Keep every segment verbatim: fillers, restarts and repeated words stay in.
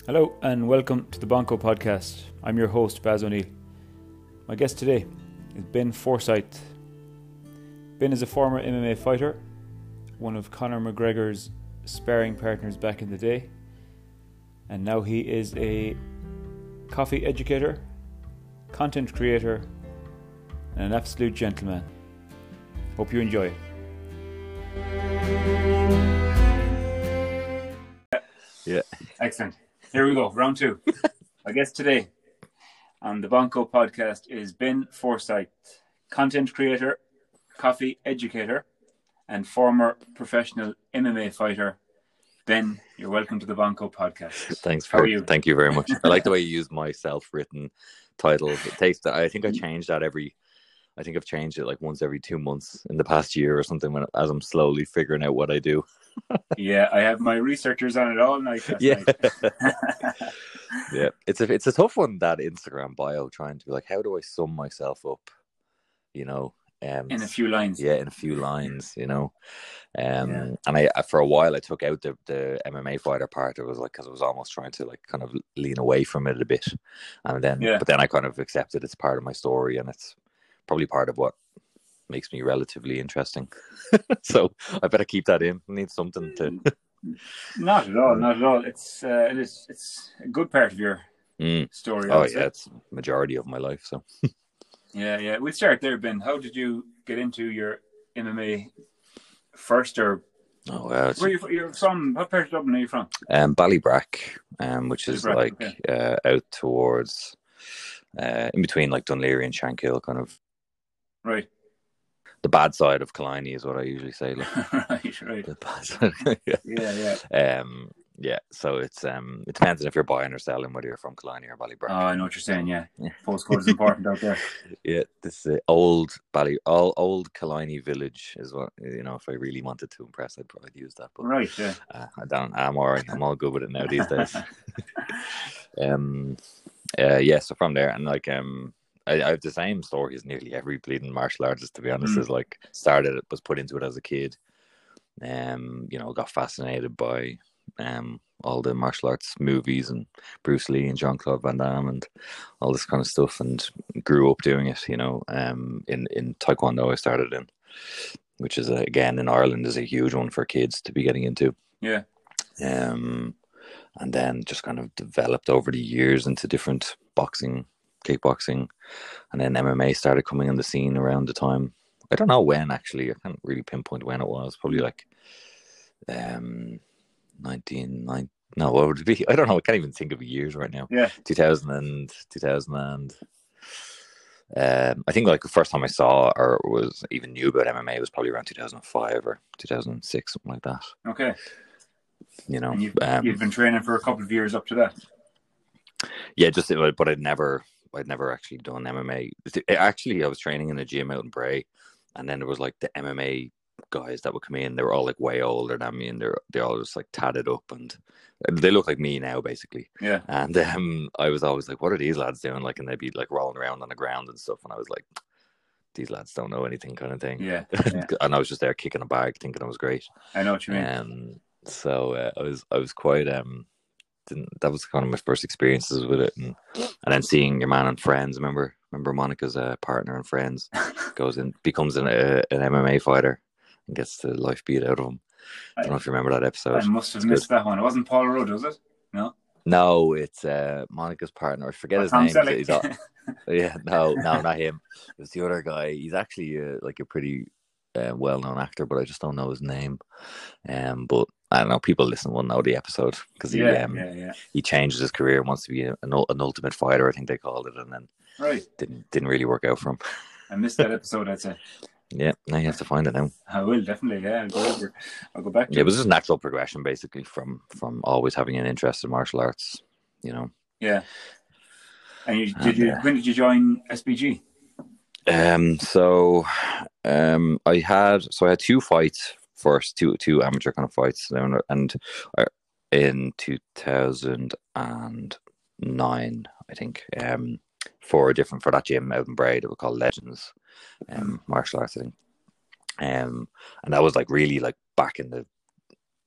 Hello and welcome to the Bonko Podcast. I'm your host, Baz O'Neill. My guest today is Ben Forsyth. Ben is a former M M A fighter, one of Conor McGregor's sparring partners back in the day, and now he is a coffee educator, content creator, and an absolute gentleman. Hope you enjoy it. Yeah. Excellent. Here we go, round two. I guess today on the Bonko Podcast is Ben Forsyth, content creator, coffee educator, and former professional M M A fighter. Ben, you're welcome to the Bonko Podcast. Thanks for, for, How are you? Thank you very much. I like the way you use my self-written titles. It takes that. I think I change that every. I think I've changed it like once every two months in the past year or something. When as I'm slowly figuring out what I do. Yeah, I have my researchers on it all night. Last yeah, night. yeah. It's a it's a tough one, that Instagram bio, trying to be like, how do I sum myself up? You know, um, in a few lines. Yeah, in a few lines. You know, um, Yeah. and I for a while I took out the the M M A fighter part. It was like because I was almost trying to like kind of lean away from it a bit, and then Yeah. but then I kind of accepted it's part of my story, and it's probably part of what makes me relatively interesting. So I better keep that in. I need something to. Not at all. Not at all. It's uh, it is. It's a good part of your Mm. story. Oh Also. yeah, it's majority of my life. So. Yeah, yeah. We'll start there, Ben. How did you get into your M M A first, or Oh well, where you you're from? What part of Dublin are you from? Um, Ballybrack, um, which is Ballybrack, like okay. uh, out towards, uh, in between like Dunleary and Shankill, kind of. Right. The bad side of Killiney is what I usually say. Like, right, right. the bad side. yeah. Yeah, yeah. Um, yeah. So it's um, it depends on if you're buying or selling, whether you're from Killiney or Ballybrack. Oh, I know what you're saying. Yeah, yeah. Postcode is important out there. Yeah, this uh, old Bally, all old Killiney village is what, you know. If I really wanted to impress, I'd probably use that. But right. Yeah. uh, I don't. I'm alright. I'm all good with it now these days. um, uh, yeah. So from there, and like um. I, I have the same story as nearly every bleeding martial artist, to be honest. Mm. Is like started, was put into it as a kid. Um, you know, got fascinated by um all the martial arts movies and Bruce Lee and Jean-Claude Van Damme and all this kind of stuff, and grew up doing it. You know, um, in in Taekwondo I started in, which is a, again in Ireland is a huge one for kids to be getting into. Yeah. Um, and then just kind of developed over the years into different boxing, kickboxing, and then M M A started coming on the scene around the time. I don't know when, actually. I can't really pinpoint when it was. Probably like um nineteen ninety. No, what would it be? I don't know. I can't even think of years right now. Yeah. two thousand and two thousand and um, I think like the first time I saw or was even knew about M M A was probably around two thousand five or two thousand six, something like that. Okay. You know, and you've, um, you've been training for a couple of years up to that. Yeah, just but I'd never. I'd never actually done M M A. Actually, I was training in a gym out in Bray, and then there was like the M M A guys that would come in. They were all like way older than me, and they're they all just like tatted up, and they look like me now, basically. Yeah. And um, I was always like, "What are these lads doing?" Like, and they'd be like rolling around on the ground and stuff, and I was like, "These lads don't know anything," kind of thing. Yeah. yeah. And I was just there kicking a bag, thinking I was great. I know what you mean. Um, so uh, I was I was quite um. Didn't, that was kind of my first experiences with it, and and then seeing your man and Friends. Remember, remember Monica's uh, partner in Friends goes and becomes an uh, an M M A fighter and gets the life beat out of him. I don't I, know if you remember that episode. I must have it's missed good. that one. It wasn't Paul Rudd, was it? No. No, it's uh, Monica's partner. I forget oh, his Tom name. He's all, yeah, no, no, not him. It was the other guy. He's actually uh, like a pretty uh, well-known actor, but I just don't know his name. Um, but. I don't know, people listen will know the episode because he yeah, um, yeah, yeah. he changes his career and wants to be an, an ultimate fighter, I think they called it, and then right. didn't didn't really work out for him. I missed that episode, I'd say. Yeah, now you have to find it now. I will, definitely, yeah. I'll go over. I'll go back to yeah, it. It was just natural progression, basically, from from always having an interest in martial arts, you know. Yeah. And you, did and, you? Uh, when did you join S B G? Um, so um, I had so I had two fights. First two two amateur kind of fights, and in two thousand nine, I think, um, for a different for that gym out in Bray that were called Legends, um, martial arts, I think, um, and that was like really like back in the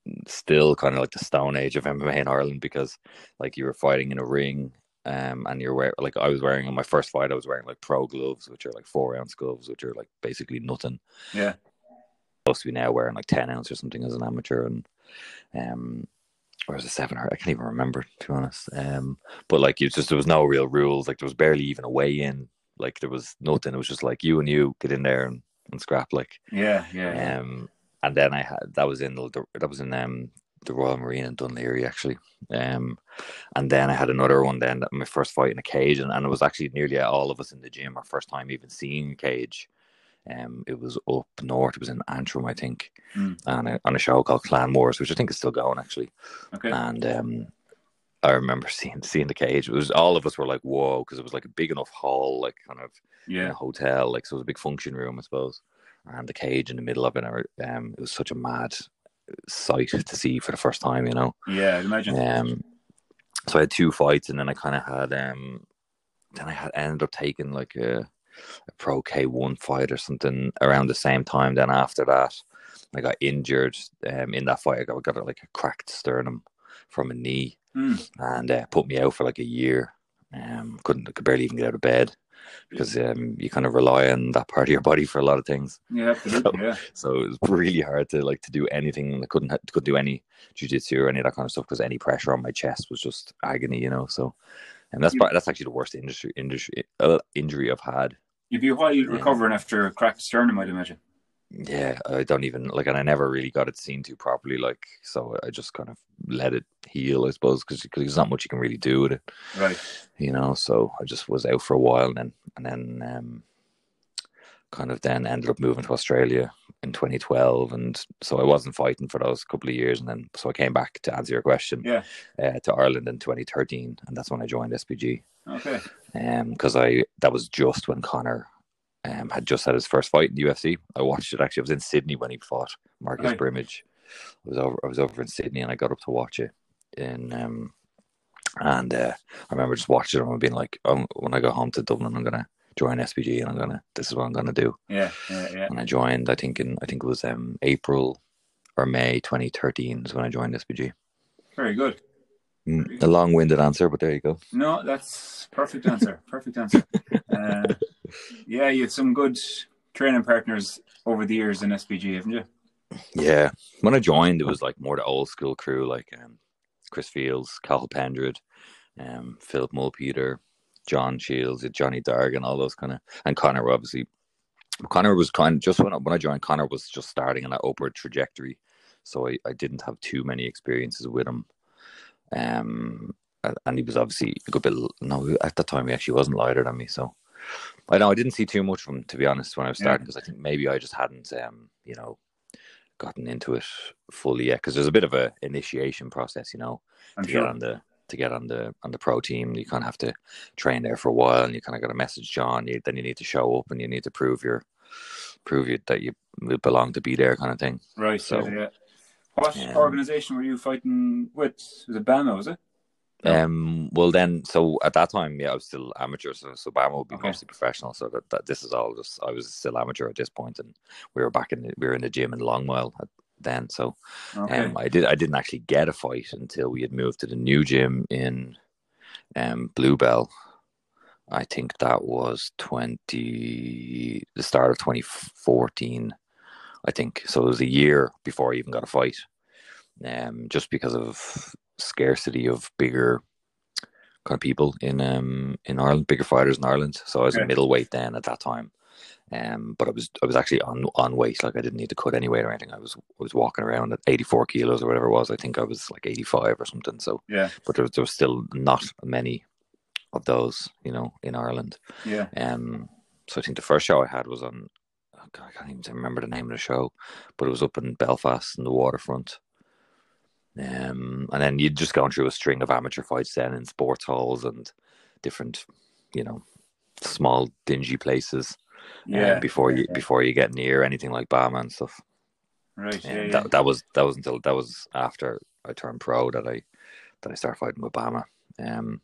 still kind of like the stone age of M M A in Ireland, because like you were fighting in a ring, um, and you're wearing, like I was wearing in my first fight, I was wearing like pro gloves, which are like four ounce gloves, which are like basically nothing. Yeah. Supposed to be now wearing like ten ounce or something as an amateur, and um, or was it seven? Or I can't even remember, to be honest. Um, but like you just there was no real rules. Like there was barely even a weigh in. Like there was nothing. It was just like you and you get in there and, and scrap. Like yeah, yeah. um, and then I had that was in the that was in um the Royal Marine in Dunleary actually. Um, and then I had another one then, my first fight in a cage, and, and it was actually nearly all of us in the gym, our first time even seeing a cage. Um, it was up north. It was in Antrim, I think, mm. and a, on a show called Clan Wars, which I think is still going actually. Okay. And um, I remember seeing seeing the cage. It was all of us were like, whoa, because it was like a big enough hall, like kind of yeah. in a hotel, like so it was a big function room, I suppose, and the cage in the middle of it. Um, it was such a mad sight to see for the first time, you know. Yeah, I'd imagine. Um, so I had two fights, and then I kind of had um, then I had ended up taking like a. a pro K one fight or something around the same time. Then after that, I got injured um, in that fight. I got, got like a cracked sternum from a knee, mm. and uh, put me out for like a year. Um, couldn't could barely even get out of bed because um, you kind of rely on that part of your body for a lot of things. Yeah, absolutely. So, yeah. So it was really hard to like to do anything. I couldn't couldn't do any jiu-jitsu or any of that kind of stuff because any pressure on my chest was just agony, you know. So, and that's part, that's actually the worst industry industry uh, injury I've had. You'd be a while recovering yeah. after a cracked sternum, I'd imagine. Yeah, I don't even like, and I never really got it seen to properly, like, so I just kind of let it heal, I suppose, because there's not much you can really do with it, right? You know, so I just was out for a while, and then and then um, kind of then ended up moving to Australia in twenty twelve, and so I wasn't fighting for those couple of years, and then so I came back to answer your question, yeah, uh, to Ireland in twenty thirteen, and that's when I joined S P G. Okay. Um, because I that was just when Conor um had just had his first fight in the U F C. I watched it actually. I was in Sydney when he fought Marcus right. Brimage. I was over. I was over in Sydney, and I got up to watch it. In um, and uh, I remember just watching it and being like, oh, when I go home to Dublin, I'm gonna join S P G, and I'm gonna. This is what I'm gonna do. Yeah, yeah, yeah. And I joined. I think in I think it was um April or May twenty thirteen is when I joined S P G. Very good. Mm, a long-winded answer, but there you go. No, that's perfect answer. Perfect answer. uh, yeah, you had some good training partners over the years in S P G, haven't you? Yeah, when I joined, it was like more the old school crew, like um, Chris Fields, Cathal Pendred, um, Philip Mulpeter, John Shields, Johnny Dargan, all those kind of, and Conor obviously. Conor was kind of just when I, when I joined. Conor was just starting on that upward trajectory, so I, I didn't have too many experiences with him. Um, and he was obviously a good bit. No, at that time he actually wasn't lighter than me, so I know I didn't see too much from him, to be honest, when I was starting, because yeah. I think maybe I just hadn't, um, you know, gotten into it fully yet. Because there's a bit of a initiation process, you know, I'm to sure. get on the to get on the on the pro team. You kind of have to train there for a while, and you kind of got to message John. You, then you need to show up, and you need to prove your prove you that you belong to be there, kind of thing. Right. So. Yeah. yeah. What um, organization were you fighting with? Was it BAMMA, was it? No. Um. Well, then, so at that time, yeah, I was still amateur, so, so BAMMA would be okay. Mostly professional. So that, that this is all just, I was still amateur at this point, and we were back in the, we were in the gym in Longmile then. So, okay. um, I did I didn't actually get a fight until we had moved to the new gym in, um, Bluebell. I think that was twenty the start of twenty fourteen. I think so. It was a year before I even got a fight, um, just because of scarcity of bigger kind of people in um in Ireland, bigger fighters in Ireland. So I was okay. a middleweight then at that time, um, but I was I was actually on on weight. Like I didn't need to cut any weight or anything. I was I was walking around at eighty-four kilos or whatever it was. I think I was like eighty-five or something. So yeah, but there was, there was still not many of those, you know, in Ireland. Yeah. Um. So I think the first show I had was on. I can't even remember the name of the show, but it was up in Belfast in the waterfront. Um, and then you'd just gone through a string of amateur fights then in sports halls and different, you know, small dingy places. Yeah. Um, before you yeah. before you get near anything like BAMMA and stuff. Right. Um, yeah, yeah. That that was that was until that was after I turned pro that I that I started fighting with BAMMA. Um.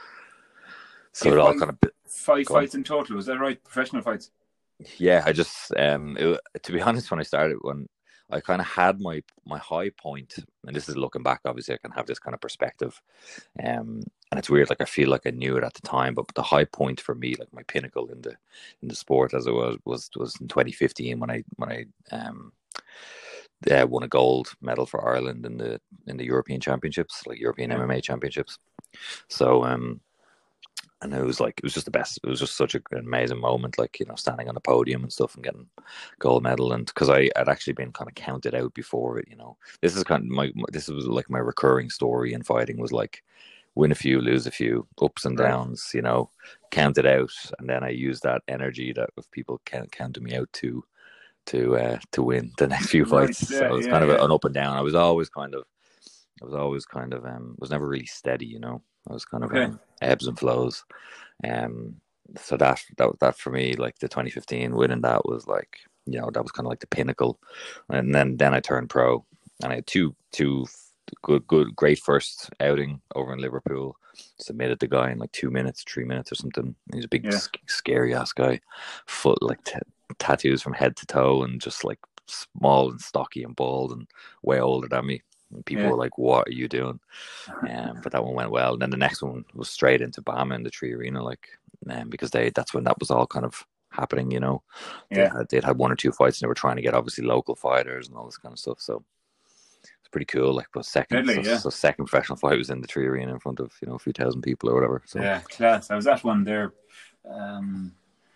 So you it all fight, kind of five fights in total. Was that right? Professional fights. Yeah, I just um, it, to be honest, when I started, when I kind of had my my high point, and this is looking back. Obviously, I can have this kind of perspective, um, and it's weird. Like I feel like I knew it at the time, but the high point for me, like my pinnacle in the in the sport as it was, was was in twenty fifteen when I when I um uh, won a gold medal for Ireland in the in the European Championships, like European M M A Championships. So um. And it was like, it was just the best. It was just such an amazing moment, like, you know, standing on the podium and stuff and getting gold medal. And because I had actually been kind of counted out before it, you know, this is kind of my, this was like my recurring story in fighting was like win a few, lose a few, ups and downs, you know, counted out. And then I used that energy that if people count, counted me out to, to, uh, to win the next few fights. Right, yeah, so it was yeah, kind of yeah. an up and down. I was always kind of, I was always kind of, um, was never really steady, you know. I was kind of okay. um, ebbs and flows. Um, so that, that, that for me, like the twenty fifteen winning that was like, you know, that was kind of like the pinnacle. And then, then I turned pro and I had two, two good, good, great first outing over in Liverpool. Submitted the guy in like two minutes, three minutes or something. He's a big, yeah. scary ass guy, foot like t- tattoos from head to toe and just like small and stocky and bald and way older than me. And people yeah. were like, what are you doing? Um, but that one went well. And then the next one was straight into Bama in the Tree Arena, like, um, because they that's when that was all kind of happening, you know. Yeah. They had, they'd had one or two fights and they were trying to get obviously local fighters and all this kind of stuff. So it's pretty cool. Like, but second, Deadly, so, yeah. so second professional fight was in the Tree Arena in front of, you know, a few thousand people or whatever. So yeah, class. I was at one there. Um,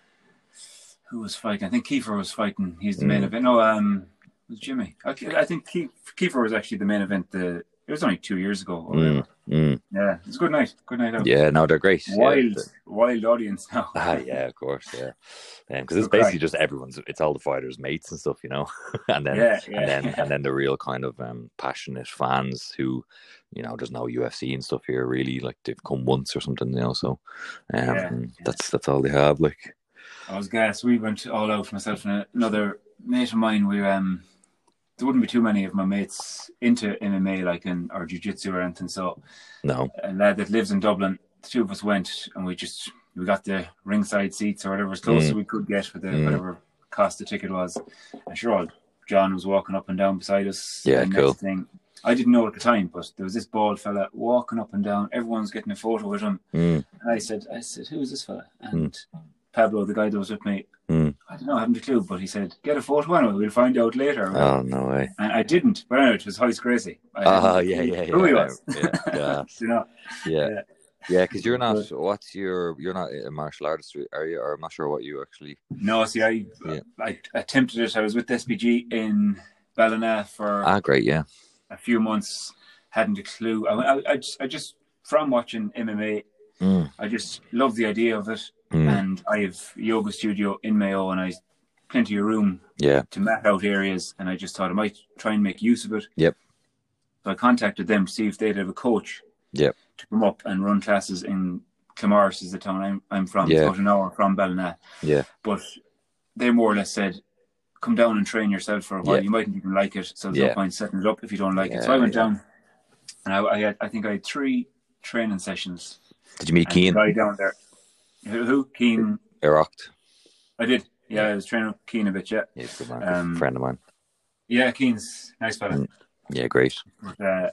who was fighting? I think Kiefer was fighting. He's the mm. main event. No, um. It was Jimmy. I, I think Kiefer was actually the main event. The it was only two years ago. Or mm, mm. Yeah, it was a good night. Good night out. Yeah, no, they're great. Wild, yeah. wild audience now. Ah, yeah, of course, yeah. Because um, it's basically just everyone's. It's all the fighters' mates and stuff, you know. and then, yeah, yeah, and then, yeah. and then the real kind of um, passionate fans who, you know, there's no U F C and stuff here. Really, like they've come once or something, you know. So, um, yeah. that's that's all they have. Like, I was gassed. We went all out. Myself and another mate of mine. We um. There wouldn't be too many of my mates into M M A, like in or jiu-jitsu or anything. So, no, a lad that lives in Dublin, the two of us went and we just we got the ringside seats or whatever as close mm. as we could get for the mm. whatever cost the ticket was. And sure, old John was walking up and down beside us. Yeah, and cool. Next thing, I didn't know at the time, but there was this bald fella walking up and down. Everyone's getting a photo with him. Mm. And I said, I said, who is this fella? And mm. Pablo, the guy that was with me. Mm. I don't know, I haven't a clue, but he said, get a photo anyway, we'll find out later. Oh, no way. And I didn't, but anyway, it was Hoyce Gracie. Oh, yeah, yeah, yeah. Who he was. Yeah, yeah. you know? Yeah. Yeah, because you're not, what's your, you're not a martial artist, are you? Or I'm not sure what you actually. No, see, I, yeah. I attempted it. I was with S P G in Ballina for ah, great, yeah. a few months, hadn't a clue. I, I, I, just, I just, from watching M M A, mm. I just love the idea of it. Mm. And I have a yoga studio in Mayo and I plenty of room yeah. to map out areas, and I just thought I might try and make use of it. Yep. So I contacted them to see if they'd have a coach yep. to come up and run classes in Clamars, is the town I'm, I'm from. Yeah. It's about an hour from Ballina. Yeah. But they more or less said, come down and train yourself for a while. Yeah. You mightn't even like it, so there's yeah. no point setting it up if you don't like yeah, it. So I went yeah. down, and I, I had, I think I had three training sessions. Did you meet Keane? Guy down there. Who? who? Keane. Iraqed. I did. Yeah, I was training with Keane a bit, yeah. Yeah, he's a good man. Um, friend of mine. Yeah, Keane's nice fella. Mm. Yeah, great. But, uh,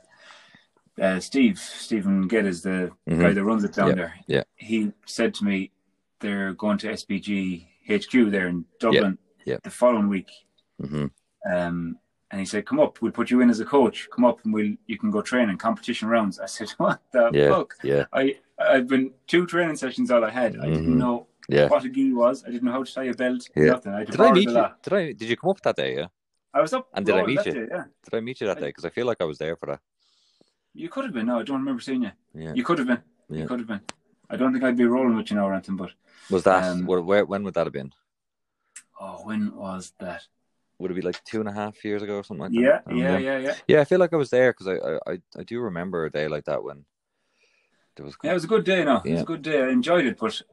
uh, Steve, Stephen Gedd is the mm-hmm. guy that runs it down yeah. there. Yeah. He said to me, they're going to S P G H Q there in Dublin yeah. Yeah. the following week. Mm-hmm. Um, and he said, come up, we'll put you in as a coach. Come up and we'll you can go train in competition rounds. I said, what the yeah. fuck? Yeah. I, I've been two training sessions all I had. I mm-hmm. didn't know yeah. what a gi was. I didn't know how to tie a belt. Yeah. Nothing. I did I meet you? Did I? Did you come up that day? Yeah. I was up. And did I meet you? Day, yeah. Did I meet you that day? Because I feel like I was there for that. You could have been. No, I don't remember seeing you. Yeah. You could have been. Yeah. You could have been. I don't think I'd be rolling with you now or anything. But was that? Um, where, where? When would that have been? Oh, when was that? Would it be like two and a half years ago or something like yeah, that? Yeah, yeah, yeah. Yeah, I feel like I was there because I, I, I do remember a day like that when there was. Yeah, it was a good day. No, yeah. it was a good day. I enjoyed it, but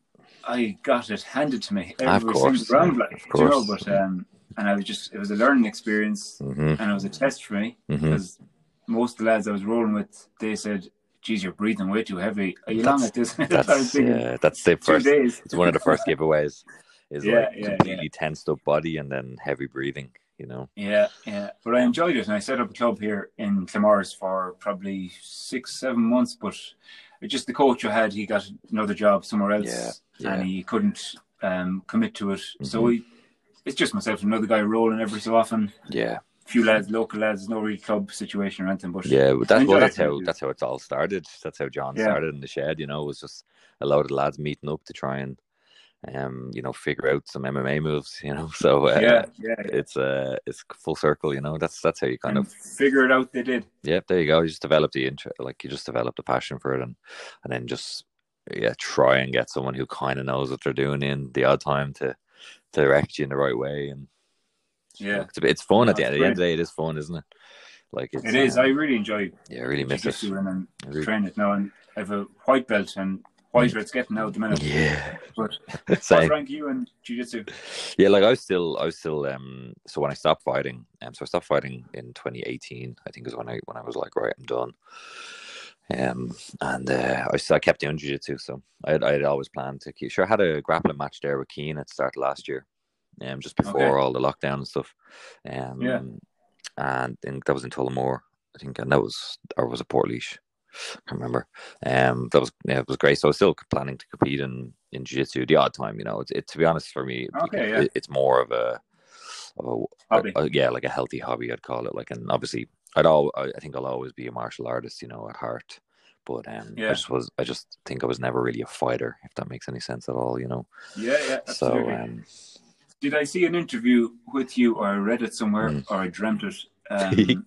I got it handed to me every of course, single round, like of course. You know. But um, and I was just, it was a learning experience, mm-hmm. and it was a test for me mm-hmm. because most of the lads I was rolling with, they said, "Geez, you're breathing way too heavy. Are you that's, long at this?" That's yeah, that's the first. Days. It's one of the first giveaways. Is yeah, like yeah, completely yeah. tensed up body and then heavy breathing. you know. Yeah, yeah. But I enjoyed it, and I set up a club here in Clamars for probably six, seven months. But it just the coach I had, he got another job somewhere else, Yeah, yeah. and he couldn't um, commit to it. Mm-hmm. So we, it's just myself and another guy rolling every so often. Yeah. A few lads, local lads, no real club situation or anything. But yeah, but I that's well, enjoy that's it. how that's how it's all started. That's how John Yeah. started in the shed. You know, it was just a lot of the lads meeting up to try and um, you know, figure out some M M A moves. You know, so uh, Yeah, yeah, yeah. it's uh, it's full circle. You know, that's that's how you kind And of figure it out. They did. yeah. There you go. You just develop the interest, like you just develop the passion for it, and and then just yeah, try and get someone who kind of knows what they're doing in the odd time to to direct you in the right way. And you know, Yeah, it's, a bit- it's fun No, at the it's end. At the end of brilliant. the day, it is fun, isn't it? Like it's, It is. um, I really enjoy yeah, I really miss it. jiu-jitsu and, and I really- train it now. And I have a white belt, and whiter it's getting now at the minute. Yeah, But what same. rank you in jiu-jitsu? Yeah, like I was still, I was still. Um, so when I stopped fighting, um, so I stopped fighting in twenty eighteen. I think is when I when I was like, right, I'm done. Um, and uh, I, I kept doing jiu-jitsu, so I had, I had always planned to keep. Sure, I had a grappling match there with Keane at the start of last year, um, just before Okay. all the lockdown and stuff. Um, Yeah. and I think that was in Tullamore, I think, and that was or was it Portlaoise? I can't remember. Um, that was yeah, it was great. So I was still planning to compete in in jiu-jitsu the odd time. You know, it's it, to be honest, for me, Okay, yeah. it, it's more of a, of a, Hobby. a- a- yeah, like a healthy hobby, I'd call it. Like, and obviously, I'd all I I think I'll always be a martial artist, you know, at heart. But um, Yeah. I just was, I just think I was never really a fighter, if that makes any sense at all. You know. Yeah, yeah, absolutely. So um, Did I see an interview with you, or I read it somewhere, Mm. or I dreamt it? Um,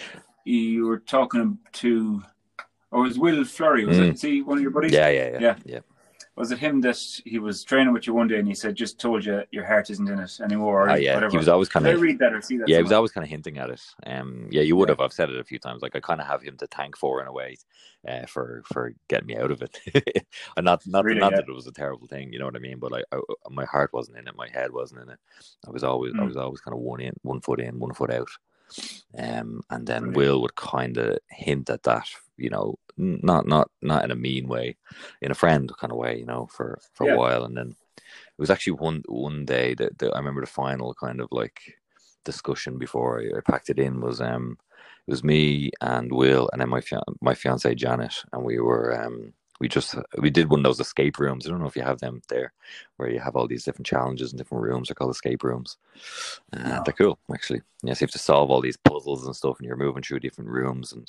you were talking to, or was Will Flurry? Was Mm. it? See, one of your buddies? yeah, yeah, yeah, Yeah. yeah. Was it him that he was training with you one day, and he said, "Just told you your heart isn't in it anymore"? Or Ah, yeah. whatever. He was always kind Did I of. read that or see that? Yeah, he was somewhere? always kind of hinting at it. Um, yeah, you would Yeah. have. I've said it a few times. Like I kind of have him to thank for in a way, uh, for for getting me out of it. And not not Really, not yeah. that it was a terrible thing. You know what I mean? But like, I, my heart wasn't in it. My head wasn't in it. I was always I Mm. was always kind of one in, one foot in, one foot out. Um, and then Brilliant. Will would kind of hint at that. You know, n- not not not in a mean way, in a friend kind of way. You know, for for Yeah. a while, and then. It was actually one one day that, that I remember the final kind of like discussion before I, I packed it in was um it was me and Will and then my fian- my fiance Janet, and we were um we just we did one of those escape rooms. I don't know if you have them there, where you have all these different challenges in different rooms. They're called escape rooms. Uh, No. They're cool actually. Yes, you have to solve all these puzzles and stuff, and you're moving through different rooms, and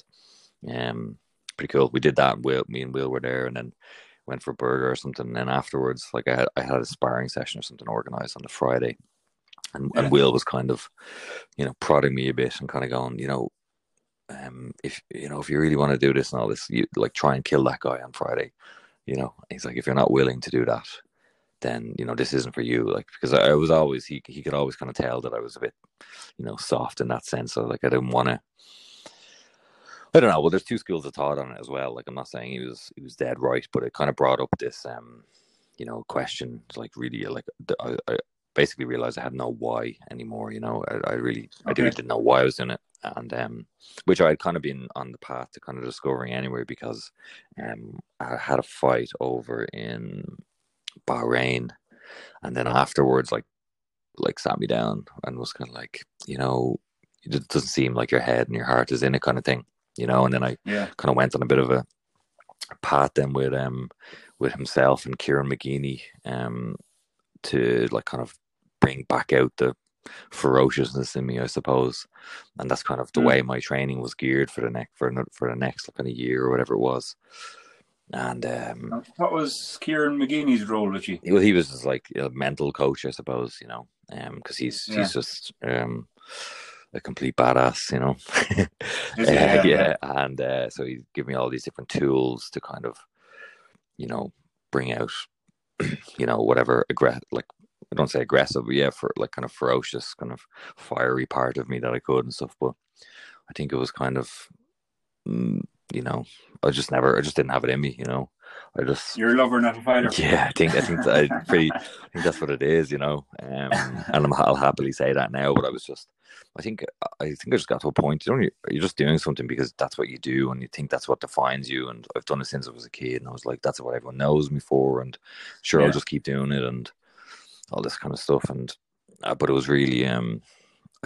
um pretty cool. We did that. And Will, me and Will were there, and then went for a burger or something. And then afterwards, like I had, I had a sparring session or something organized on the Friday, and, Yeah. and Will was kind of, you know, prodding me a bit and kind of going, you know, um, if you know, if you really want to do this and all this, you like try and kill that guy on Friday. You know, he's like, if you're not willing to do that, then you know this isn't for you. Like because I, I was always he he could always kind of tell that I was a bit, you know, soft in that sense. So like I didn't want to. I don't know. Well, there's two schools of thought on it as well. Like I'm not saying he was he was dead right, but it kind of brought up this um, you know, question. Like really, like I, I basically realized I had no why anymore. You know, I, I really I Okay. really didn't know why I was doing it, and um, which I had kind of been on the path to kind of discovering anyway, because um, I had a fight over in Bahrain, and then afterwards, like like sat me down and was kind of like, you know, it doesn't seem like your head and your heart is in it, kind of thing. You know, and then I Yeah. kind of went on a bit of a path then with um with himself and Kieran McGeeney um to like kind of bring back out the ferociousness in me, I suppose, and that's kind of the Mm. way my training was geared for the next for another, for the next kind of year or whatever it was. And um, What was Kieran McGeeney's role with you? well, he was just like a mental coach, I suppose, you know, um, because he's Yeah. he's just um a complete badass, you know. Is he? Uh, Yeah, yeah, yeah. and uh, so he give me all these different tools to kind of, you know, bring out, you know, whatever aggressive, like I don't say aggressive, but yeah, for like kind of ferocious, kind of fiery part of me that I could and stuff. But I think it was kind of, mm, you know, I just never, I just didn't have it in me, you know. I just, You're a lover, not a fighter. yeah, I think I think I pretty, I think that's what it is, you know. Um, and I'm, I'll happily say that now. But I was just, I think, I think I just got to a point. You know, you're, you're just doing something because that's what you do, and you think that's what defines you. And I've done it since I was a kid, and I was like, that's what everyone knows me for, and sure, Yeah. I'll just keep doing it, and all this kind of stuff. And uh, but it was really, um,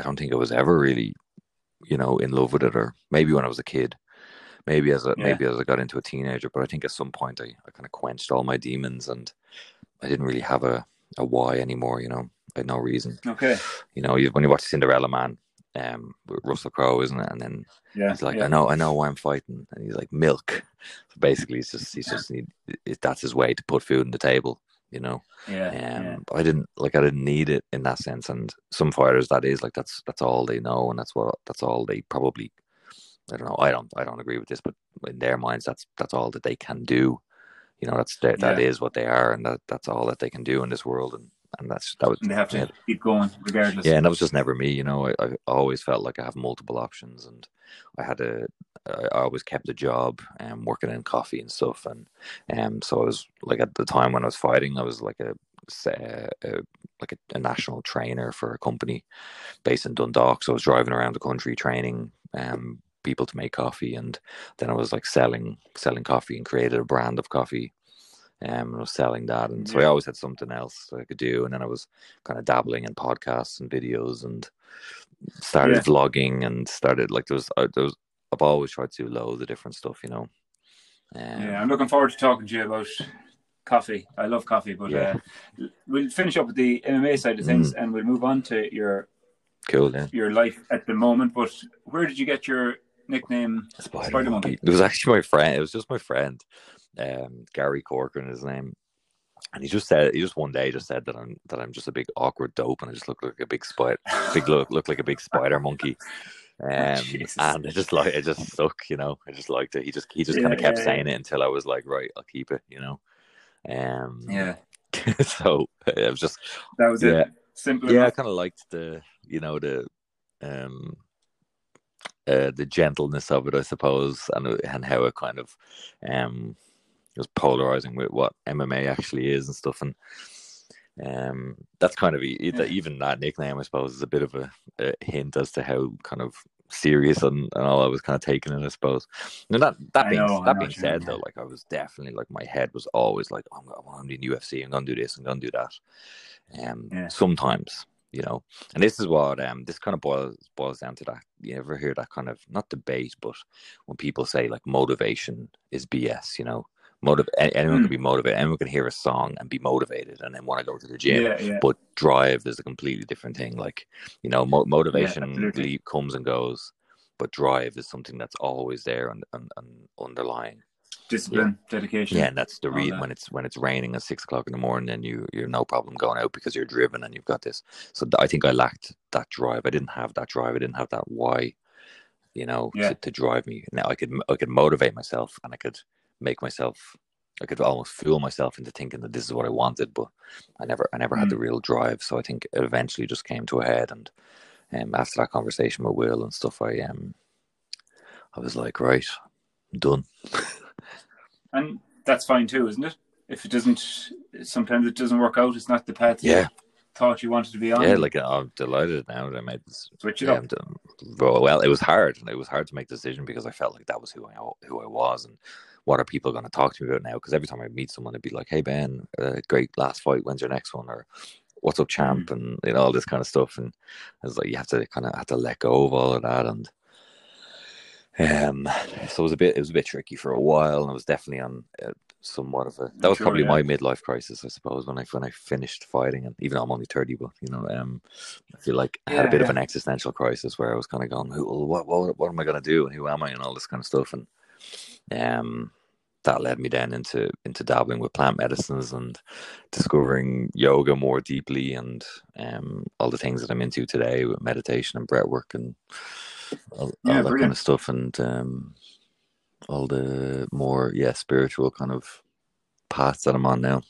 I don't think I was ever really, you know, in love with it, or maybe when I was a kid, maybe as a, Yeah. maybe as I got into a teenager. But I think at some point I, I kind of quenched all my demons, and I didn't really have a, a why anymore. You know, I had no reason. Okay. You know, you, when you watch Cinderella Man, um, with Russell Crowe, isn't it? And then Yeah. he's like, yeah. I know, I know why I'm fighting, and he's like, milk. So basically, he's just, he's just, he, that's his way to put food on the table. You know, Yeah. um, yeah. I didn't like, I didn't need it in that sense. And some fighters, that is like, that's that's all they know, and that's what that's all they probably. I don't know. I don't. I don't agree with this, but in their minds, that's that's all that they can do. You know, that's that, that Yeah. is what they are, and that, that's all that they can do in this world. And, and that's that was. And they have to yeah, keep going regardless. yeah, and that was just never me. You know, I, I always felt like I have multiple options, and I had a. I always kept a job and um, working in coffee and stuff, and um, so I was like at the time when I was fighting, I was like a, a, a like a, a national trainer for a company based in Dundalk. So I was driving around the country training um people to make coffee, and then I was like selling selling coffee and created a brand of coffee. Um, and I was selling that, and so I always had something else I could do. And then I was kind of dabbling in podcasts and videos, and started Yeah. vlogging, and started like there was uh, there was. I've always tried to do loads of different stuff, you know. Um, Yeah, I'm looking forward to talking to you about coffee. I love coffee, but Yeah. uh, we'll finish up with the M M A side of things, and we'll move on to your cool, yeah. your life at the moment. But where did you get your nickname, Spider, Spider Monkey. Monkey? It was actually my friend. It was just my friend, um, Gary Corcoran, his name. And he just said, he just one day just said that I'm that I'm just a big awkward dope, and I just look like a big spider, big look look like a big spider monkey. Um, Jesus. and it just like it just stuck, you know. I just liked it. He just he just Yeah, kind of kept yeah, saying it until I was like, right, I'll keep it, you know. Um, Yeah, so it was just that was yeah, it. Simple yeah. I enough. kind of liked the, you know, the um, uh, the gentleness of it, I suppose, and and how it kind of um was polarizing with what M M A actually is and stuff, and um, that's kind of Yeah. even that nickname, I suppose, is a bit of a, a hint as to how kind of serious and, and all I was kind of taking it, I suppose. Now that that I being know, I that know being what you mean, said, yeah. though, like I was definitely like my head was always like, oh, I'm gonna, I'm in U F C, I'm gonna do this, I'm gonna do that. Um, Yeah. sometimes, you know, and this is what um this kind of boils boils down to that. You ever hear that kind of, not debate, but when people say like motivation is B S, you know. Motiv- anyone Mm. can be motivated. Anyone can hear a song and be motivated and then want to go to the gym. Yeah, yeah. But drive is a completely different thing. Like, you know, mo- motivation absolutely. le- comes and goes, but drive is something that's always there and, and, and underlying. Discipline, dedication. Yeah, and that's the all reason that. when it's when it's raining at six o'clock in the morning, and you you're no problem going out because you're driven and you've got this. So th- I think I lacked that drive. I didn't have that drive. I didn't have that why, you know, Yeah. to, to drive me. Now I could I could motivate myself, and I could make myself. I could almost fool myself into thinking that this is what I wanted, but I never I never had Mm. the real drive. So I think it eventually just came to a head, and um, after that conversation with Will and stuff, I um I was like, right, I'm done. And that's fine too, isn't it? If it doesn't, sometimes it doesn't work out. It's not the path Yeah. you thought you wanted to be on. Yeah, like I'm delighted now that I made this. Switch it yeah, up. I'm done. Well, it was hard. It was hard to make the decision because I felt like that was who I who I was, and what are people going to talk to me about now? Because every time I meet someone, it'd be like, "Hey Ben, uh, great last fight. When's your next one?" Or "What's up, champ?" Mm. And you know, all this kind of stuff. And I was like, you have to kind of have to let go of all of that, and um, so it was a bit it was a bit tricky for a while, and I was definitely on. Uh, somewhat of a that was Sure, probably yeah. my midlife crisis, I suppose, when I when I finished fighting, and even though I'm only thirty, but you know, um, I feel like I had a Yeah, bit of yeah. an existential crisis where I was kind of going, who, what, what, what am I going to do, and who am I, and all this kind of stuff, and um, that led me then into into dabbling with plant medicines and discovering yoga more deeply, and um, all the things that I'm into today with meditation and breath work and all, Yeah, all that kind brilliant. of stuff, and um, all the more yeah spiritual kind of paths that I'm on now.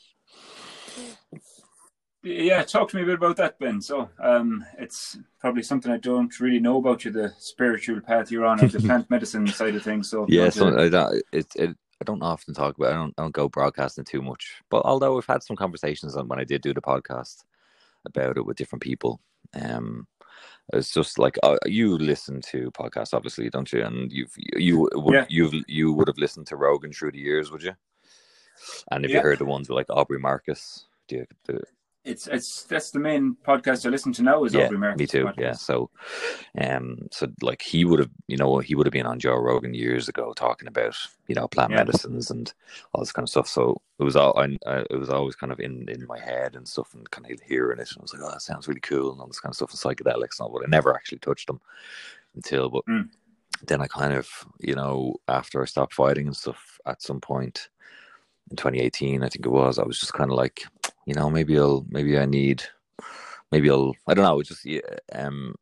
Yeah, talk to me a bit about that, Ben. So, um, it's probably something I don't really know about you, the spiritual path you're on, or the plant medicine side of things. So, if you Yeah, want so to- I don't, it, it, I don't often talk about. I don't, I don't go broadcasting too much. But although we've had some conversations on when I did do the podcast about it with different people, um, it's just like uh, you listen to podcasts, obviously, don't you? And you've you would Yeah. you've you would have listened to Rogan through the years, would you? And have you Yeah. heard the ones with like Aubrey Marcus? Do you, do, it's it's that's the main podcast I listen to now is Yeah, Aubrey Marcus me too. podcast. Yeah, so, um, so like he would have, you know, he would have been on Joe Rogan years ago talking about, you know, plant Yeah. medicines and all this kind of stuff. So it was all, I, I, it was always kind of in, in my head and stuff, and kind of hearing it, and I was like, oh, that sounds really cool, and all this kind of stuff, and psychedelics and all. But I never actually touched them until, but Mm. then I kind of, you know, after I stopped fighting and stuff, at some point in twenty eighteen, I think it was, I was just kind of like, you know, maybe I'll, maybe I need, maybe I'll, I don't know, it just, yeah, um,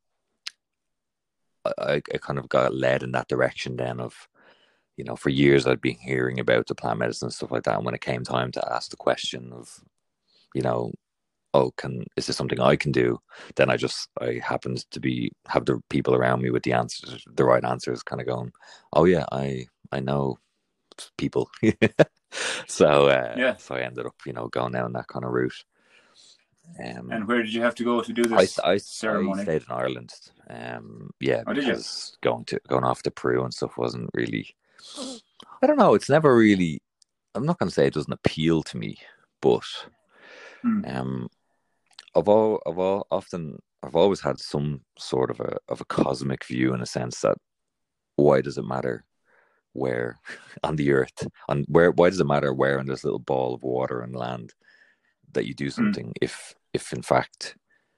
I, I kind of got led in that direction then of, you know, for years I'd been hearing about the plant medicine and stuff like that. And when it came time to ask the question of, you know, oh, can, is this something I can do? Then I just, I happened to be, have the people around me with the answers, the right answers, kind of going, oh yeah, I, I know people. so, uh, Yeah. so I ended up, you know, going down that kind of route. Um, And where did you have to go to do I, this I, I ceremony? stayed in Ireland. Um, yeah, Oh, did you? because going to going off to Peru and stuff wasn't really. I don't know. It's never really. I'm not going to say it doesn't appeal to me, but Hmm. um, I've all, I've all, often, I've always had some sort of a of a cosmic view, in a sense that why does it matter where on the earth, on where, why does it matter where in this little ball of water and land that you do something, if if in fact,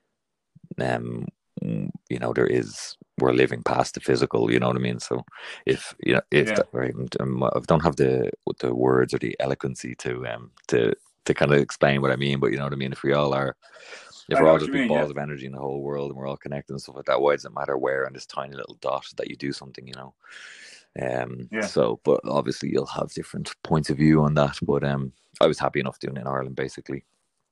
um, you know, there is, we're living past the physical, you know what I mean? So if, you know, if Yeah. that, right, um, I don't have the the words or the eloquency to um to to kind of explain what I mean, but you know what I mean? If we all are, if I we're know all what just you big mean, balls yeah. of energy in the whole world and we're all connected and stuff like that, why does it matter where on this tiny little dot that you do something, you know? Um, Yeah. so, but obviously you'll have different points of view on that, but um, I was happy enough doing it in Ireland, basically.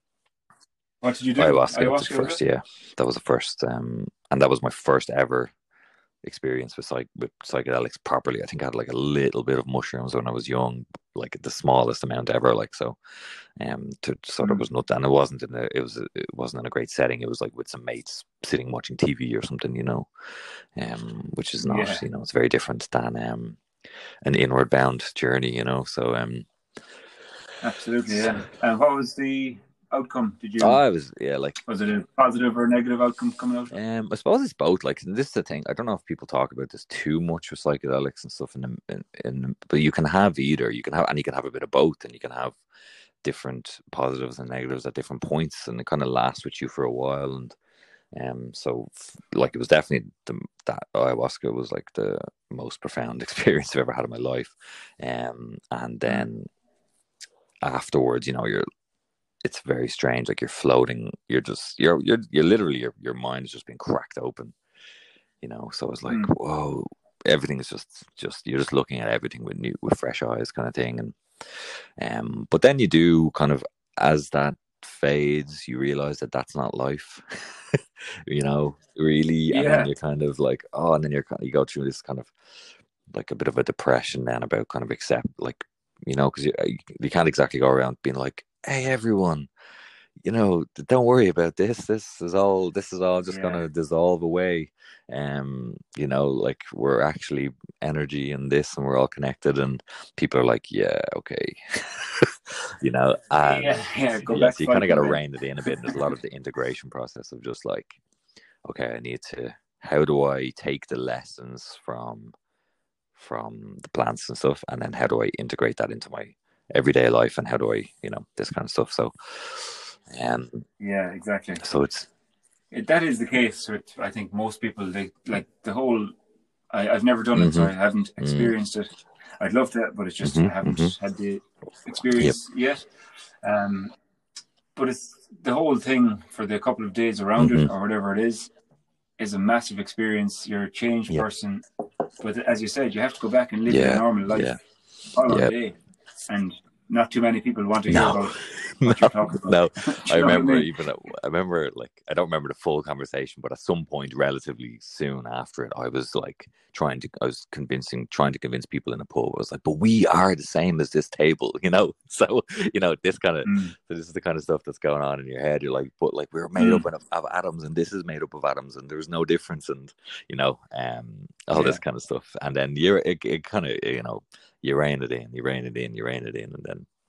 What did you do? Ayahuasca, that was Ayahuasca, the was first, it? yeah. That was the first, um, and that was my first ever experience with psych with psychedelics properly. I think I had like a little bit of mushrooms when I was young, like the smallest amount ever. Like so, um, to sort of Mm. was not, and it wasn't in a, it was it wasn't in a great setting. It was like with some mates sitting watching T V or something, you know, um, which is not, Yeah. you know, it's very different than um an inward bound journey, you know. So um, Absolutely, yeah. And what was the outcome? Did you? I was yeah, like Was it a positive or negative outcome coming out? Um, I suppose it's both. Like, and this is the thing. I don't know if people talk about this too much with psychedelics and stuff. In, the, in, in but you can have either. You can have, and you can have a bit of both, and you can have different positives and negatives at different points, and it kind of lasts with you for a while. And um, so like it was definitely the, that ayahuasca was like the most profound experience I've ever had in my life. Um, and then afterwards, you know, you're. It's very strange. Like you're floating. You're just. You're. You're. You're literally. Your. Your mind is just being cracked open. You know. So it's like, Mm. whoa. Everything is just. Just. You're just looking at everything with new, with fresh eyes, kind of thing. And um. But then you do kind of, as that fades, you realize that that's not life. you know, really. And Yeah. then you're kind of like, oh, and then you're you go through this kind of like a bit of a depression then about kind of accept, like, you know, because you you can't exactly go around being like, hey everyone, you know, don't worry about this, this is all this is all just Yeah. gonna dissolve away. Um you know, like we're actually energy in this and we're all connected, and people are like, yeah, okay. you know, and Yeah, yeah, go yeah, back so you kind of got to fighting then. rein it in a bit. There's a lot of the integration process of just like, okay, I need to, how do I take the lessons from from the plants and stuff, and then how do I integrate that into my everyday life, and how do I, you know, this kind of stuff. So um Yeah, exactly. so it's It, that is the case with, I think, most people. They like the whole. I, I've never done it, so I haven't experienced it. I'd love to, but it's just Mhm, I haven't mhm. had the experience yet. Um, but it's the whole thing for the couple of days around it, Mhm. or whatever it is, is a massive experience. You're a changed Yep. person, but as you said, you have to go back and live your Yeah, normal life yeah, following yeah. day, and not too many people want to hear No, about no, what you're talking about. no. Do I you know what I remember mean? even, I remember like, I don't remember the full conversation, but at some point relatively soon after it, I was like trying to, I was convincing, trying to convince people in a pub. I was like, but we are the same as this table, you know? So, you know, this kind of, Mm. so this is the kind of stuff that's going on in your head. You're like, but like we're made Mm. up of, of atoms, and this is made up of atoms, and there's no difference, and, you know, um, all Yeah. this kind of stuff. And then you're, it, it kind of, you know, you rein it in, you rein it in, you rein it in, and then,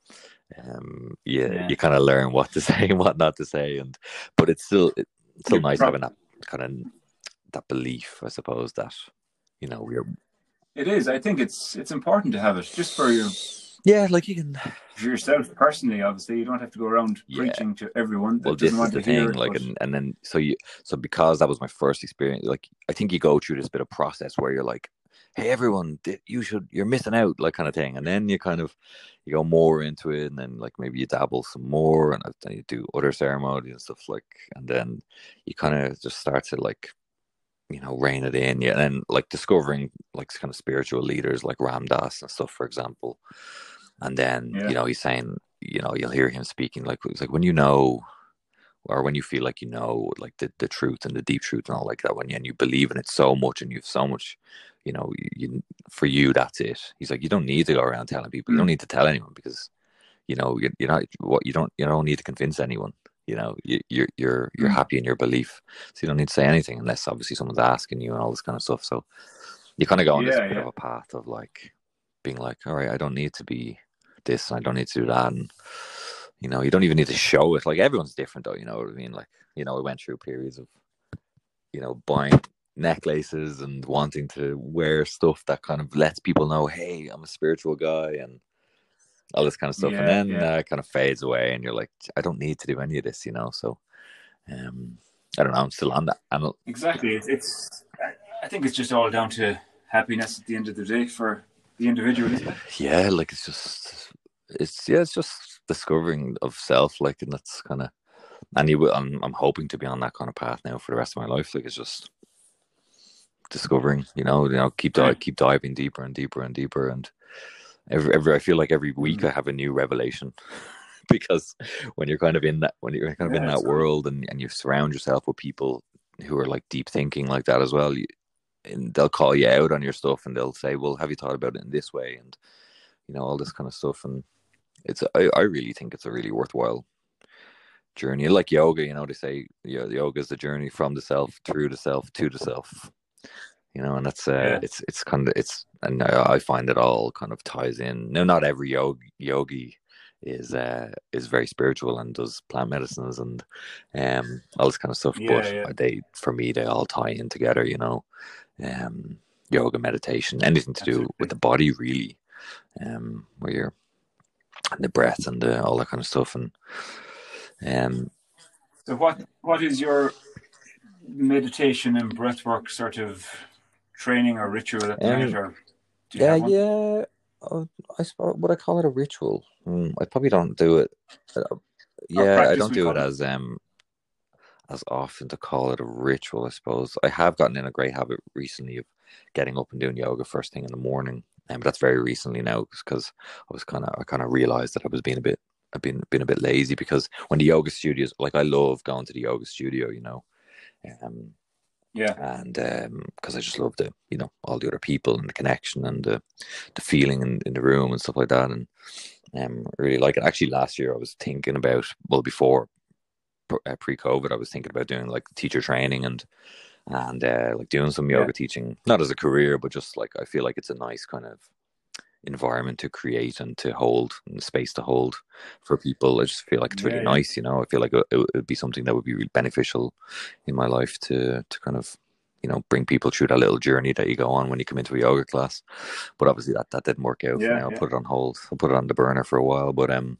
um, you Yeah. you kind of learn what to say and what not to say, and but it's still it's still You're nice prob- having that kind of that belief, I suppose, that you know we're It is. I think it's it's important to have it just for your yeah, like you can for yourself personally. Obviously, you don't have to go around yeah. preaching to everyone Well, that doesn't this is want the to hear thing, it. like, But and, and then so you so because that was my first experience, like I think you go through this bit of process where you're like, hey, everyone, you should, you're missing out, like kind of thing, and then you kind of you go more into it, and then like maybe you dabble some more, and then you do other ceremonies and stuff like, and then you kind of just start to like you know rein it in, yeah, and then like discovering like kind of spiritual leaders like Ram Dass and stuff, for example, and then yeah, you know he's saying, you know, you'll hear him speaking like it's like when you know or when you feel like you know like the, the truth and the deep truth and all like that when you, and you believe in it so much and you've so much you know you, you for you that's it. He's like, you don't need to go around telling people, you don't mm. need to tell anyone because you know you, you're not what you don't you don't need to convince anyone, you know, you, you're you're you're Mm. happy in your belief, so you don't need to say anything unless obviously someone's asking you and all this kind of stuff. So you kind of go on this yeah, bit yeah. of a path of like being like, all right, I don't need to be this and I don't need to do that, and you know, you don't even need to show it. Like everyone's different though, you know what I mean? Like, you know, I went through periods of, you know, buying necklaces and wanting to wear stuff that kind of lets people know, hey, I'm a spiritual guy and all this kind of stuff. And Yeah, then yeah. uh, it kind of fades away and you're like, I don't need to do any of this, you know? So, um, I don't know. I'm still on that. I'm, Exactly. It's, it's. I think it's just all down to happiness at the end of the day for the individual, isn't it? yeah, like it's just, it's, yeah, it's just discovering of self. Like, and that's kind of, and you, I'm, I'm hoping to be on that kind of path now for the rest of my life. Like, it's just discovering, you know, you know, keep Yeah. di- keep diving deeper and deeper and deeper, and every, every I feel like every week Mm. I have a new revelation because when you're kind of in that when you're kind of Yeah, in it's that good. world and, and you surround yourself with people who are like deep thinking like that as well, you, and they'll call you out on your stuff and they'll say, well, have you thought about it in this way, and you know all this kind of stuff. And it's I, I really think it's a really worthwhile journey, like yoga, you know, they say, yeah, yoga is the journey from the self, through the self, to the self, you know, and that's uh Yeah. it's it's kind of it's and I, I find it all kind of ties in. No, not every yogi yogi is uh is very spiritual and does plant medicines and um all this kind of stuff, Yeah, but yeah. they for me they all tie in together, you know. um Yoga, meditation, anything to do with Absolutely. the body really, um where you're and the breath and the, all that kind of stuff. And um So what what is your meditation and breathwork sort of training or ritual at the minute, um or do you yeah have one? yeah uh, I suppose, would I call it a ritual? Mm, I probably don't do it. Uh, Or yeah, I practice, don't we do call it it. as um as often to call it a ritual. I suppose I have gotten in a great habit recently of getting up and doing yoga first thing in the morning, and but that's very recently now because I was kind of I kind of realized that I was being a bit I've been been a bit lazy because when the yoga studios, like I love going to the yoga studio, you know, um, Yeah. and because um, I just love the you know all the other people and the connection and the the feeling in, in the room and stuff like that, and um, I really like it. Actually, last year I was thinking about well before uh, pre-COVID, I was thinking about doing like teacher training and and uh, like doing some Yeah. yoga teaching, not as a career, but just like I feel like it's a nice kind of environment to create and to hold and space to hold for people. I just feel like it's really Yeah. Yeah. nice, you know. I feel like it, it would be something that would be really beneficial in my life to to kind of you know bring people through that little journey that you go on when you come into a yoga class. But obviously that that didn't work out for Yeah. now. I Yeah. put it on hold. I put it on the burner for a while, but um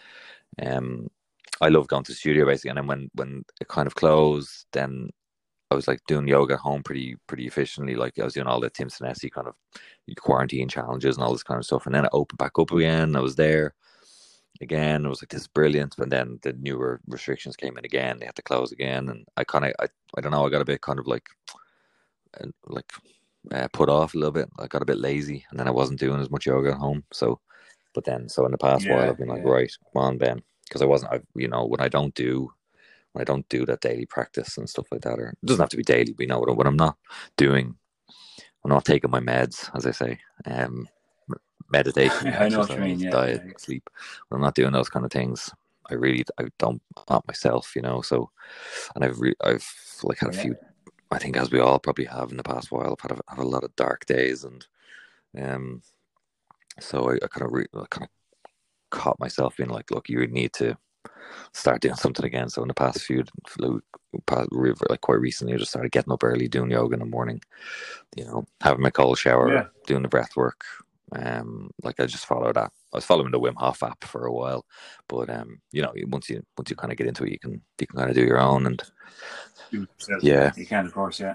um I love going to the studio basically, and then when when it kind of closed, then I was like doing yoga at home pretty pretty efficiently. Like I was doing all the Tim Senesi kind of quarantine challenges and all this kind of stuff, and then it opened back up again. I was there again. I was like, this is brilliant. But then the newer restrictions came in again. They had to close again, and I kind of I, I don't know. I got a bit kind of like uh, like uh, put off a little bit. I got a bit lazy, and then I wasn't doing as much yoga at home. So, but then so in the past while, Yeah. I've been like, Yeah. right, come on, Ben, because I wasn't. I you know when I don't do when I don't do that daily practice and stuff like that, or it doesn't have to be daily, but you know, when I'm not doing, I'm not taking my meds, as I say, um, meditation, I know what you mean. exercise, Yeah. diet, Yeah. sleep. When I'm not doing those kind of things, I really, I don't, not myself, you know. So, and I've, re- I've like had a Yeah. few. I think as we all probably have in the past while, I've had a, have a lot of dark days, and um, so I, I kind of, re- I kind of caught myself being like, look, you need to start doing something again. So in the past few, like quite recently, I just started getting up early, doing yoga in the morning, you know, having my cold shower, Yeah. doing the breath work. Um, like I just followed that. I was following the Wim Hof app for a while, but um, you know, once you once you kind of get into it, you can you can kind of do your own, and yeah, you can, of course, yeah.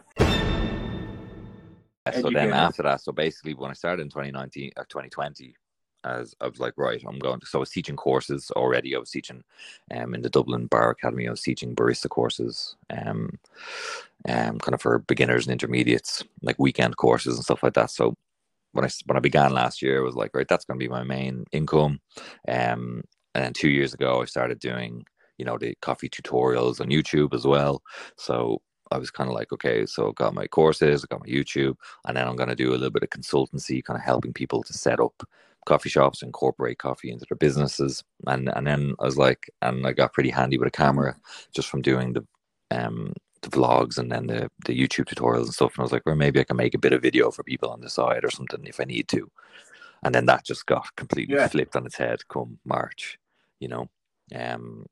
So then after that, so basically when I started in twenty nineteen or twenty twenty, as I was like, right, I'm going to, so I was teaching courses already. I was teaching um in the Dublin Bar Academy. I was teaching barista courses, um, um, kind of for beginners and intermediates, like weekend courses and stuff like that. So when I when I began last year, I was like, right, that's going to be my main income. Um, and then two years ago, I started doing, you know, the coffee tutorials on YouTube as well. So I was kind of like, okay, so I got my courses, I got my YouTube, and then I'm going to do a little bit of consultancy, kind of helping people to set up coffee shops, incorporate coffee into their businesses. And and then I was like, and I got pretty handy with a camera just from doing the um the vlogs and then the, the YouTube tutorials and stuff. And I was like, well, maybe I can make a bit of video for people on the side or something if I need to. And then that just got completely yeah. flipped on its head come March, you know. Um,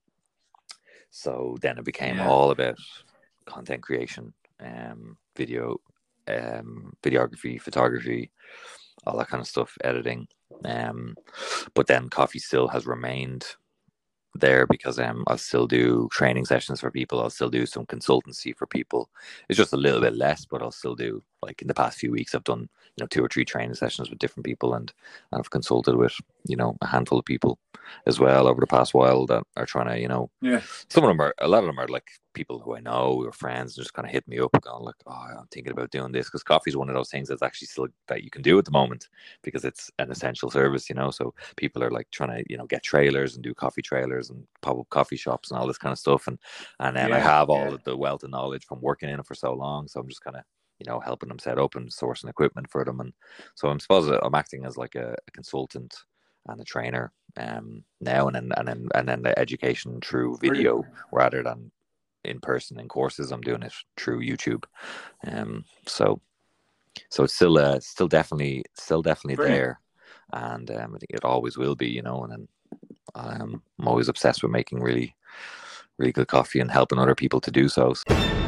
so then it became yeah. all about content creation, um, video, um, videography, photography, all that kind of stuff, editing. Um, but then coffee still has remained there because um I'll still do training sessions for people. I'll still do some consultancy for people. It's just a little bit less, but I'll still do, like in the past few weeks I've done, you know, two or three training sessions with different people, and, and I've consulted with, you know, a handful of people as well over the past while that are trying to, you know, yeah some of them are, a lot of them are like people who I know or friends, just kind of hit me up going like, oh, I'm thinking about doing this, because coffee is one of those things that's actually still that you can do at the moment because it's an essential service, you know. So people are like trying to, you know, get trailers and do coffee trailers and pop up coffee shops and all this kind of stuff, and and then yeah, I have all yeah. of the wealth of knowledge from working in it for so long, so I'm just kind of, you know, helping them set up and sourcing equipment for them. And so I'm supposed to, I'm acting as like a, a consultant and a trainer um now, and then and then and then the education through video Brilliant. rather than in person in courses. I'm doing it through YouTube. Um so so it's still uh still definitely still definitely Brilliant. there, and um I think it always will be, you know. And then um, I'm always obsessed with making really really good coffee and helping other people to do so.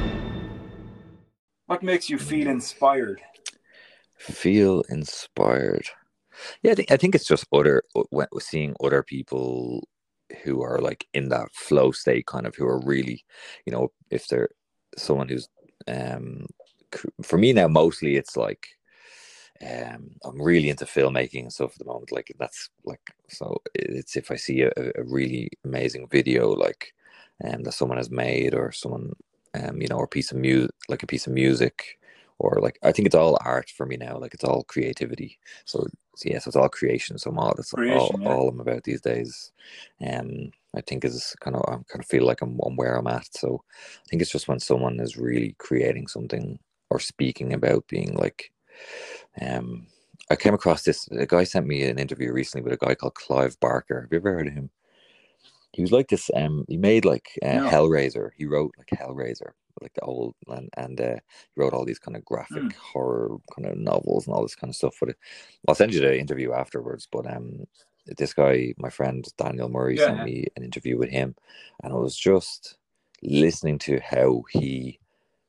What makes you feel inspired? Feel inspired. Yeah, I think, I think it's just other, seeing other people who are like in that flow state, kind of, who are really, you know, if they're someone who's, um, for me now, mostly it's like, um, I'm really into filmmaking and stuff at the moment. Like that's like, so it's if I see a, a really amazing video, like, um, that someone has made, or someone, um, you know, or a piece of music, like a piece of music, or like, I think it's all art for me now. Like it's all creativity. So, so yeah, so it's all creation. So I'm all, that's creation, all, yeah. all I'm about these days. Um, I think is kind of, I kind of feel like I'm, I'm where I'm at. So I think it's just when someone is really creating something or speaking about being like, um, I came across this, a guy sent me an interview recently with a guy called Clive Barker. Have you ever heard of him? He was like this, um, he made like uh, no. Hellraiser. He wrote like Hellraiser, like the old, and, and uh, he wrote all these kind of graphic mm. horror kind of novels and all this kind of stuff. But I'll send you the interview afterwards. But um, this guy, my friend Daniel Murray, yeah. sent me an interview with him, and I was just listening to how he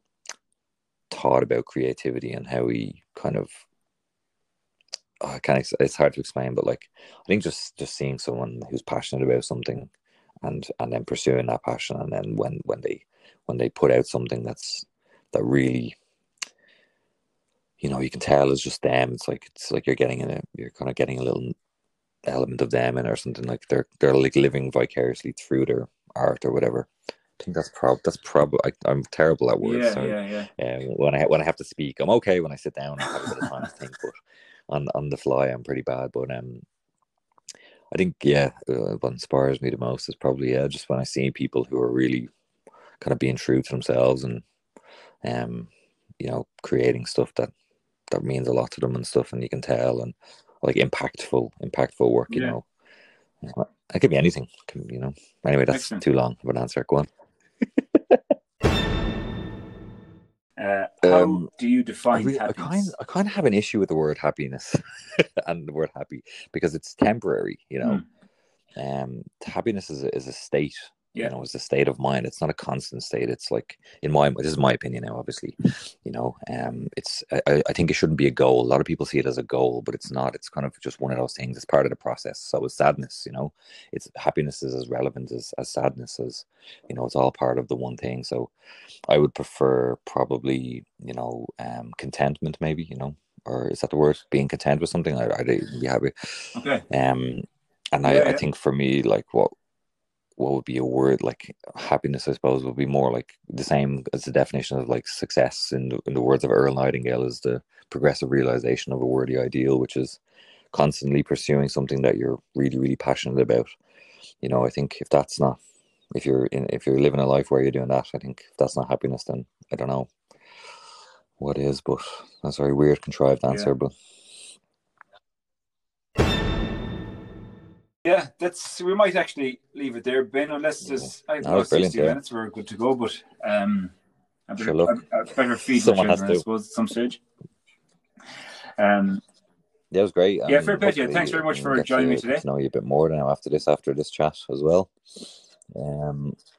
thought about creativity and how he kind of, oh, I can't, it's hard to explain, but like, I think just just seeing someone who's passionate about something, and and then pursuing that passion, and then when when they when they put out something that's that really, you know, you can tell is just them. It's like it's like you're getting in a you're kind of getting a little element of them in, or something, like they're they're like living vicariously through their art or whatever. I think that's prob that's probably I'm terrible at words. Yeah, so, yeah, yeah. Um, when I when I have to speak, I'm okay when I sit down and have a bit of time to think, but on on the fly, I'm pretty bad. But um, I think yeah, uh, what inspires me the most is probably yeah, just when I see people who are really kind of being true to themselves, and um, you know, creating stuff that that means a lot to them and stuff, and you can tell, and like impactful, impactful work. You yeah. know, it could be anything. You know. Anyway, that's Excellent. Too long of an answer. Go on. Uh, how um, do you define I, really, happiness? I kind, I kind of have an issue with the word happiness and the word happy, because it's temporary, you know. Mm. um, happiness is a, is a state. Yeah. You know, it's a state of mind. It's not a constant state. It's like, in my, this is my opinion now, obviously, you know, um, it's, I, I think it shouldn't be a goal. A lot of people see it as a goal, but it's not. It's kind of just one of those things. It's part of the process. So is sadness, you know, it's, happiness is as relevant as, as sadness as, you know, it's all part of the one thing. So I would prefer probably, you know, um, contentment maybe, you know, or is that the word? Being content with something, I, I'd be happy. Okay. Um, and Yeah, I, yeah. I think for me, like what, what would be a word, like happiness, I suppose, would be more like the same as the definition of like success in the, in the words of Earl Nightingale, is the progressive realization of a worthy ideal, which is constantly pursuing something that you're really, really passionate about. You know, I think if that's not, if you're in, if you're living a life where you're doing that, I think if that's not happiness, then I don't know what is. But that's a very weird, contrived answer. Yeah. But Yeah, that's, we might actually leave it there, Ben, unless there's, I have that about was brilliant. sixty Yeah, minutes, we're good to go, but um, I better, Sure, look. I, I better feed my Someone has children, I to. suppose, at some stage. Um, Yeah, it was great. Yeah, and fair play to you. hopefully Thanks very I much can for get joining to me get today. to know you a bit more now after this, after this chat as well. Um,